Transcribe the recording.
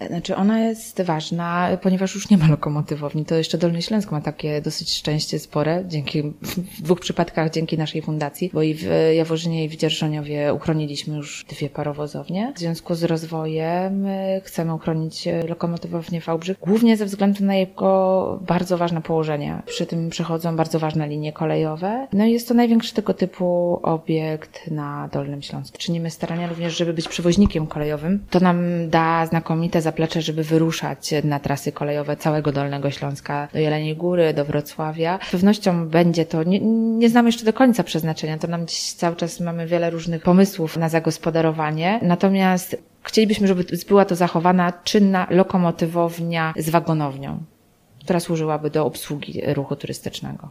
Znaczy ona jest ważna, ponieważ już nie ma lokomotywowni. To jeszcze Dolny Śląsk ma takie dosyć szczęście spore, w 2 przypadkach dzięki naszej fundacji, bo i w Jaworzynie i w Dzierżoniowie uchroniliśmy już 2 parowozownie. W związku z rozwojem chcemy uchronić lokomotywownię Wałbrzych, głównie ze względu na jego bardzo ważne położenie. Przy tym przechodzą bardzo ważne linie kolejowe. No i jest to największy tego typu obiekt na Dolnym Śląsku. Czynimy starania również, żeby być przewoźnikiem kolejowym. To nam da znakomite zaplecze, żeby wyruszać na trasy kolejowe całego Dolnego Śląska, do Jeleniej Góry, do Wrocławia. Z pewnością będzie to, nie znamy jeszcze do końca przeznaczenia, to nam dziś cały czas mamy wiele różnych pomysłów na zagospodarowanie, natomiast chcielibyśmy, żeby była to zachowana czynna lokomotywownia z wagonownią, która służyłaby do obsługi ruchu turystycznego.